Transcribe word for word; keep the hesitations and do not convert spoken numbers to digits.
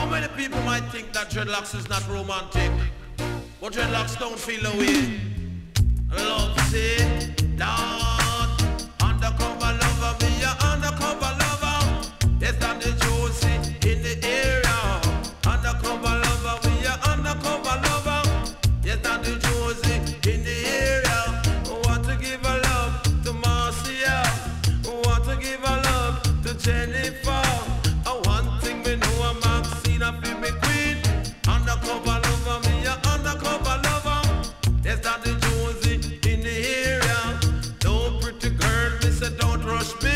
many people might think that dreadlocks is not romantic, but dreadlocks don't feel the way. Love, see, Lord, undercover lover, be a undercover lover. Yes, that the Josie in the area. Undercover lover, be a undercover lover. Yes, that the Josie in the area. Want to give a love to Marcia. Want to give a love to Jennifer. Uh, one thing we know, I'm Maxine, I feel me queen. Undercover lover, me a undercover lover. Yes, that the Josie in the area. Don't pretty girl, me say don't rush me.